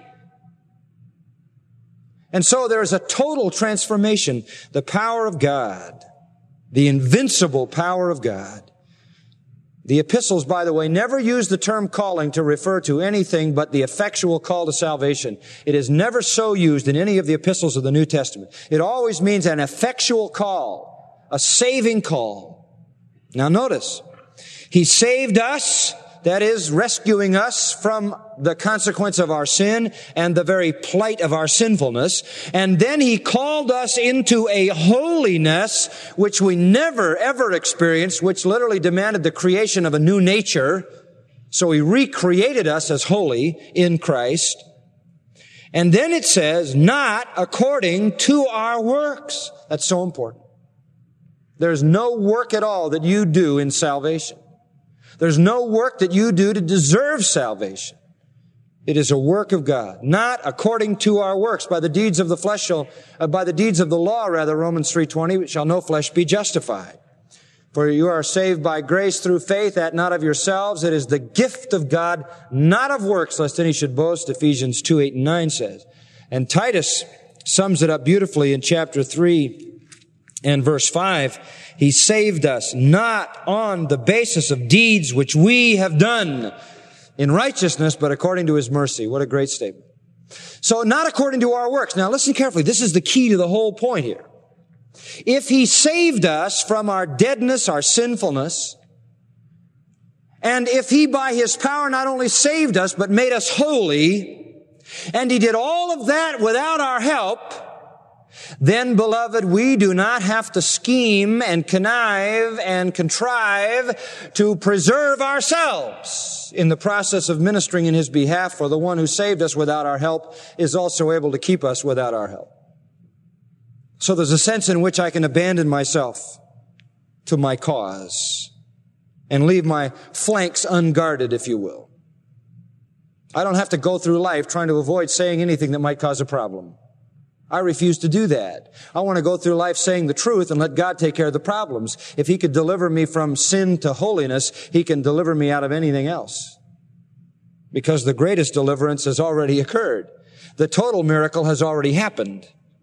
[SPEAKER 2] And so there is a total transformation. The power of God, the invincible power of God. The epistles, by the way, never use the term calling to refer to anything but the effectual call to salvation. It is never so used in any of the epistles of the New Testament. It always means an effectual call, a saving call. Now notice, He saved us, that is, rescuing us from the consequence of our sin and the very plight of our sinfulness. And then He called us into a holiness which we never, ever experienced, which literally demanded the creation of a new nature. So He recreated us as holy in Christ. And then it says, not according to our works. That's so important. There's no work at all that you do in salvation. There's no work that you do to deserve salvation. It is a work of God, not according to our works. By the deeds of the flesh shall, uh, by the deeds of the law, rather, Romans three twenty, shall no flesh be justified. For you are saved by grace through faith, that not of yourselves. It is the gift of God, not of works, lest any should boast, Ephesians two, eight, and nine says. And Titus sums it up beautifully in chapter three and verse five. He saved us not on the basis of deeds which we have done in righteousness, but according to His mercy. What a great statement. So not according to our works. Now listen carefully. This is the key to the whole point here. If He saved us from our deadness, our sinfulness, and if He by His power not only saved us, but made us holy, and He did all of that without our help, then, beloved, we do not have to scheme and connive and contrive to preserve ourselves in the process of ministering in His behalf, for the one who saved us without our help is also able to keep us without our help. So there's a sense in which I can abandon myself to my cause and leave my flanks unguarded, if you will. I don't have to go through life trying to avoid saying anything that might cause a problem. I refuse to do that. I want to go through life saying the truth and let God take care of the problems. If He could deliver me from sin to holiness, He can deliver me out of anything else. Because the greatest deliverance has already occurred. The total miracle has already happened.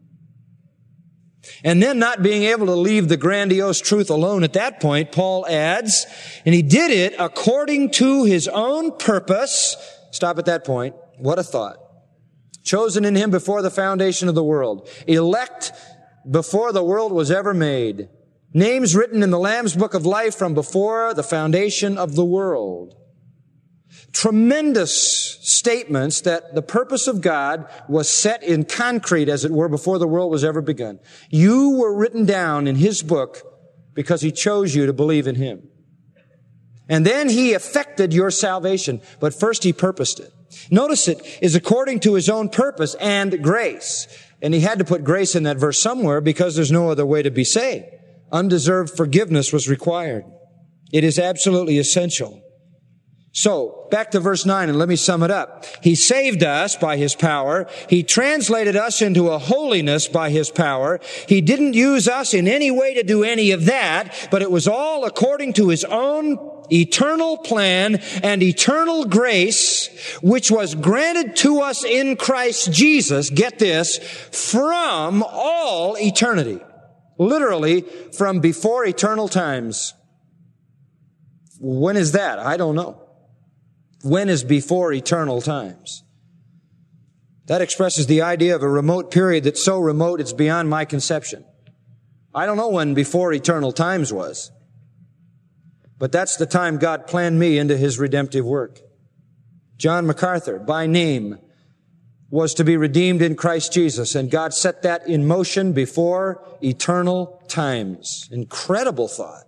[SPEAKER 2] And then not being able to leave the grandiose truth alone at that point, Paul adds, and He did it according to His own purpose. Stop at that point. What a thought. Chosen in Him before the foundation of the world. Elect before the world was ever made. Names written in the Lamb's book of life from before the foundation of the world. Tremendous statements that the purpose of God was set in concrete, as it were, before the world was ever begun. You were written down in His book because He chose you to believe in Him. And then He effected your salvation, but first He purposed it. Notice it is according to His own purpose and grace. And He had to put grace in that verse somewhere because there's no other way to be saved. Undeserved forgiveness was required. It is absolutely essential. So, back to verse nine, and let me sum it up. He saved us by His power. He translated us into a holiness by His power. He didn't use us in any way to do any of that, but it was all according to His own eternal plan and eternal grace, which was granted to us in Christ Jesus, get this, from all eternity. Literally, from before eternal times. When is that? I don't know. When is before eternal times? That expresses the idea of a remote period that's so remote it's beyond my conception. I don't know when before eternal times was. But that's the time God planned me into His redemptive work. John MacArthur, by name, was to be redeemed in Christ Jesus, and God set that in motion before eternal times. Incredible thought.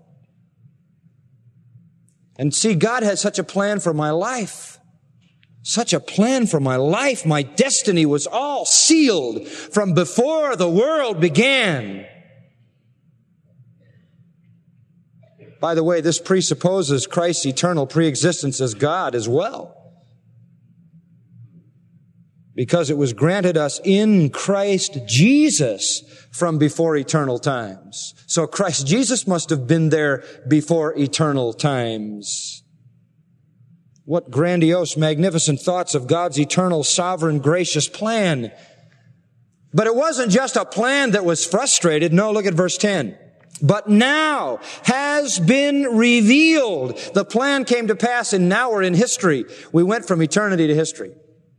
[SPEAKER 2] And see, God had such a plan for my life. Such a plan for my life. My destiny was all sealed from before the world began. By the way, this presupposes Christ's eternal preexistence as God as well. because it was granted us in Christ Jesus from before eternal times. So Christ Jesus must have been there before eternal times. What grandiose, magnificent thoughts of God's eternal, sovereign, gracious plan. But it wasn't just a plan that was frustrated. No, look at verse ten. But now has been revealed. The plan came to pass, and now we're in history. We went from eternity to history.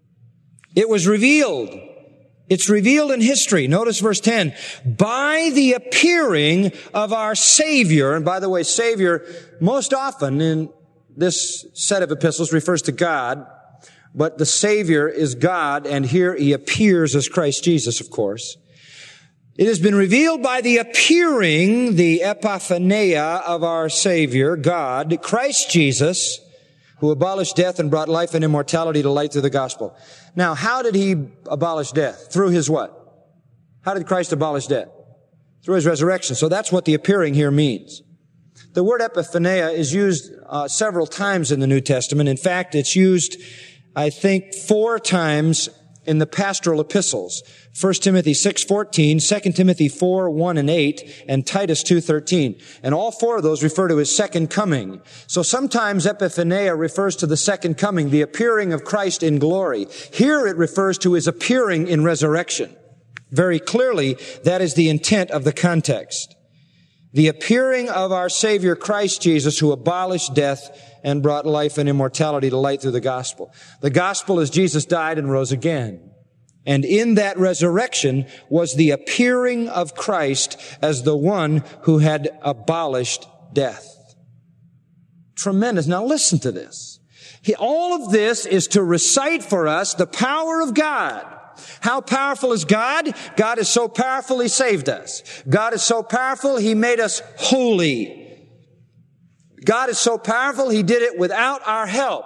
[SPEAKER 2] It was revealed. It's revealed in history. Notice verse ten. By the appearing of our Savior, and by the way, Savior most often in this set of epistles refers to God, but the Savior is God, and here he appears as Christ Jesus, of course. It has been revealed by the appearing, the epiphania of our Savior, God, Christ Jesus, who abolished death and brought life and immortality to light through the gospel. Now, how did he abolish death? Through his what? How did Christ abolish death? Through his resurrection. So that's what the appearing here means. The word epiphania is used uh, several times in the New Testament. In fact, it's used, I think, four times in the pastoral epistles. First Timothy six fourteen, Second Timothy four one and eight, and Titus two thirteen. And all four of those refer to his second coming. So sometimes epiphania refers to the second coming, the appearing of Christ in glory. Here it refers to his appearing in resurrection. Very clearly, that is the intent of the context. The appearing of our Savior Christ Jesus, who abolished death and brought life and immortality to light through the gospel. The gospel is Jesus died and rose again. And in that resurrection was the appearing of Christ as the one who had abolished death. Tremendous. Now listen to this. He, all of this is to recite for us the power of God. How powerful is God? God is so powerful, he saved us. God is so powerful, he made us holy. God is so powerful, he did it without our help.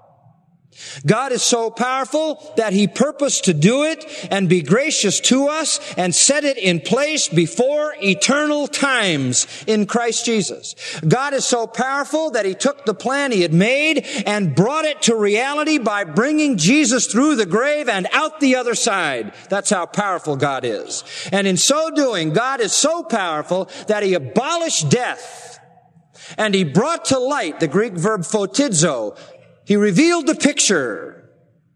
[SPEAKER 2] God is so powerful that he purposed to do it and be gracious to us and set it in place before eternal times in Christ Jesus. God is so powerful that he took the plan he had made and brought it to reality by bringing Jesus through the grave and out the other side. That's how powerful God is. And in so doing, God is so powerful that he abolished death and he brought to light the Greek verb photizo. He revealed the picture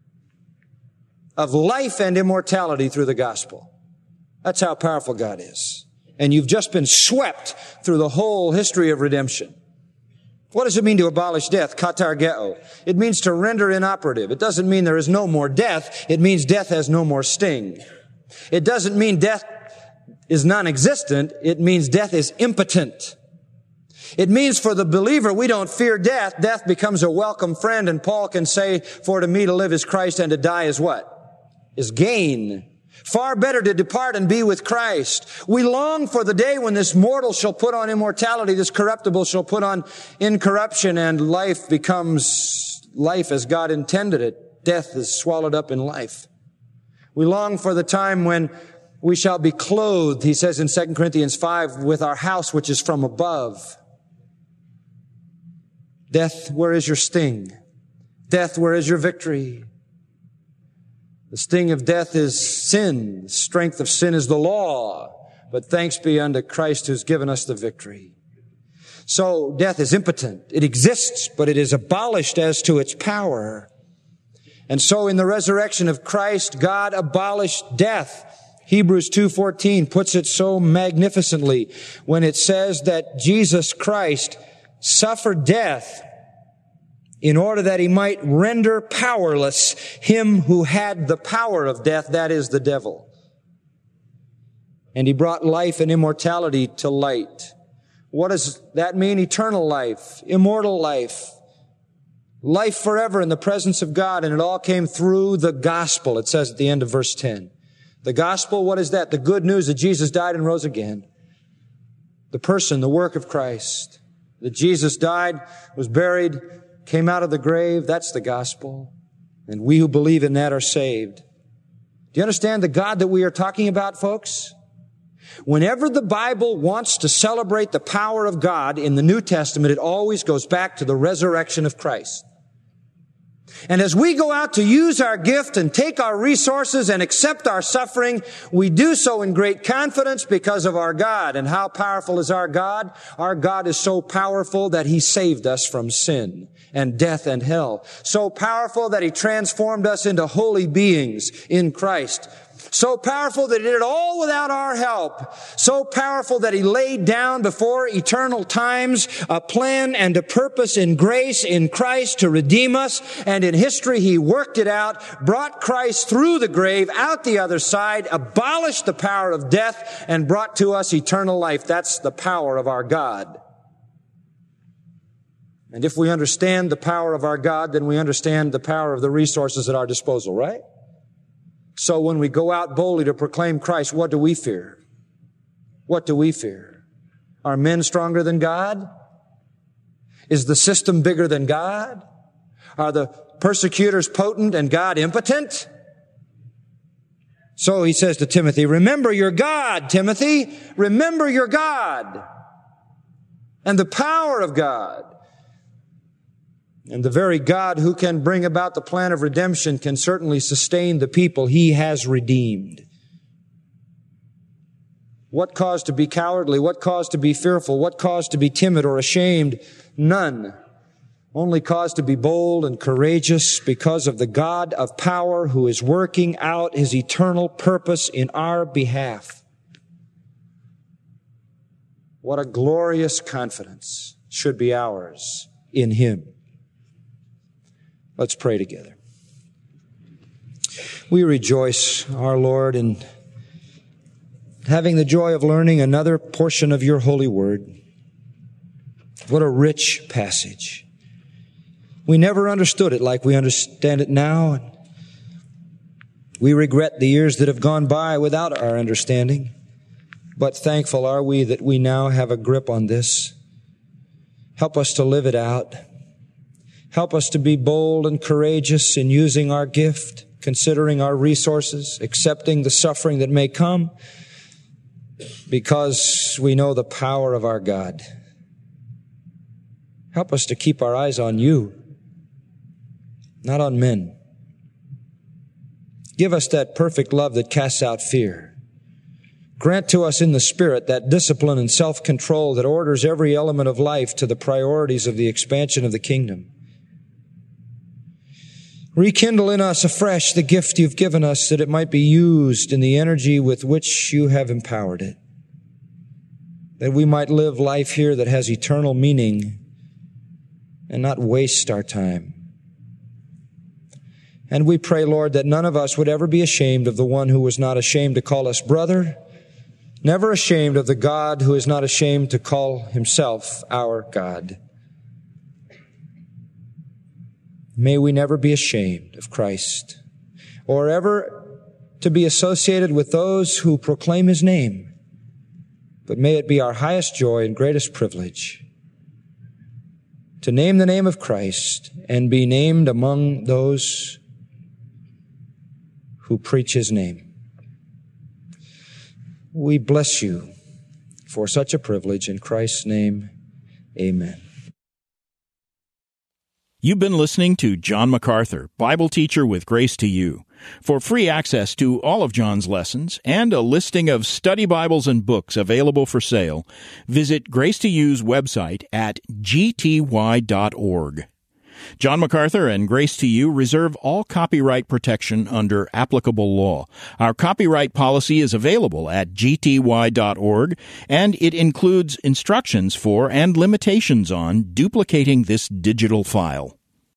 [SPEAKER 2] of life and immortality through the gospel. That's how powerful God is. And you've just been swept through the whole history of redemption. What does it mean to abolish death? Katargeo. It means to render inoperative. It doesn't mean there is no more death. It means death has no more sting. It doesn't mean death is non-existent. It means death is impotent. It means for the believer, we don't fear death. Death becomes a welcome friend, and Paul can say, for to me to live is Christ and to die is what? Is gain. Far better to depart and be with Christ. We long for the day when this mortal shall put on immortality, this corruptible shall put on incorruption, and life becomes life as God intended it. Death is swallowed up in life. We long for the time when we shall be clothed, he says in Second Corinthians five, with our house which is from above. Death, where is your sting? Death, where is your victory? The sting of death is sin. The strength of sin is the law. But thanks be unto Christ who's given us the victory. So death is impotent. It exists, but it is abolished as to its power. And so in the resurrection of Christ, God abolished death. Hebrews two fourteen puts it so magnificently when it says that Jesus Christ suffered death in order that he might render powerless him who had the power of death, that is the devil. And he brought life and immortality to light. What does that mean? Eternal life, immortal life, life forever in the presence of God. And it all came through the gospel, it says at the end of verse ten. The gospel, what is that? The good news that Jesus died and rose again. The person, the work of Christ. That Jesus died, was buried, came out of the grave. That's the gospel. And we who believe in that are saved. Do you understand the God that we are talking about, folks? Whenever the Bible wants to celebrate the power of God in the New Testament, it always goes back to the resurrection of Christ. And as we go out to use our gift and take our resources and accept our suffering, we do so in great confidence because of our God. And how powerful is our God? Our God is so powerful that He saved us from sin and death and hell. So powerful that He transformed us into holy beings in Christ. So powerful that He did it all without our help. So powerful that He laid down before eternal times a plan and a purpose in grace in Christ to redeem us. And in history He worked it out, brought Christ through the grave, out the other side, abolished the power of death, and brought to us eternal life. That's the power of our God. And if we understand the power of our God, then we understand the power of the resources at our disposal, right? So when we go out boldly to proclaim Christ, what do we fear? What do we fear? Are men stronger than God? Is the system bigger than God? Are the persecutors potent and God impotent? So he says to Timothy, remember your God, Timothy. Remember your God and the power of God. And the very God who can bring about the plan of redemption can certainly sustain the people He has redeemed. What cause to be cowardly? What cause to be fearful? What cause to be timid or ashamed? None. Only cause to be bold and courageous because of the God of power who is working out His eternal purpose in our behalf. What a glorious confidence should be ours in Him. Let's pray together. We rejoice, our Lord, in having the joy of learning another portion of Your holy word. What a rich passage. We never understood it like we understand it now. We regret the years that have gone by without our understanding. But thankful are we that we now have a grip on this. Help us to live it out. Help us to be bold and courageous in using our gift, considering our resources, accepting the suffering that may come, because we know the power of our God. Help us to keep our eyes on You, not on men. Give us that perfect love that casts out fear. Grant to us in the Spirit that discipline and self-control that orders every element of life to the priorities of the expansion of the kingdom. Rekindle in us afresh the gift You've given us that it might be used in the energy with which You have empowered it. That we might live life here that has eternal meaning and not waste our time. And we pray, Lord, that none of us would ever be ashamed of the one who was not ashamed to call us brother, never ashamed of the God who is not ashamed to call Himself our God. May we never be ashamed of Christ or ever to be associated with those who proclaim His name, but may it be our highest joy and greatest privilege to name the name of Christ and be named among those who preach His name. We bless You for such a privilege. In Christ's name, amen.
[SPEAKER 1] You've been listening to John MacArthur, Bible teacher with Grace to You. For free access to all of John's lessons and a listing of study Bibles and books available for sale, visit Grace to You's website at g t y dot org. John MacArthur and Grace to You reserve all copyright protection under applicable law. Our copyright policy is available at g t y dot org, and it includes instructions for and limitations on duplicating this digital file.